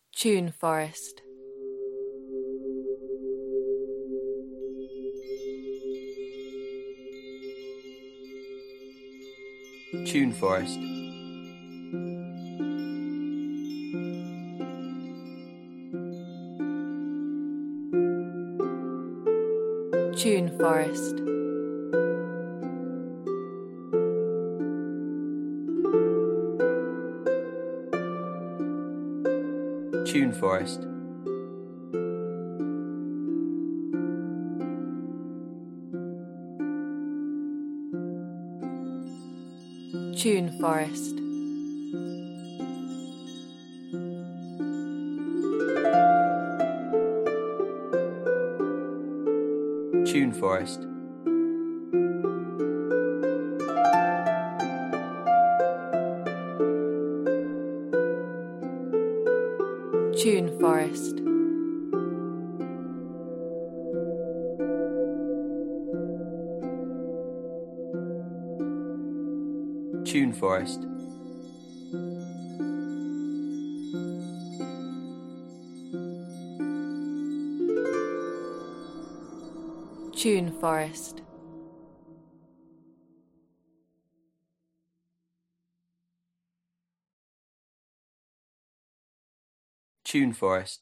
Tune Forest. Tune Forest. Tune Forest. Tune Forest. Tune Forest. Tune Forest. Tune Forest. Tune Forest. Tune Forest. Tune Forest.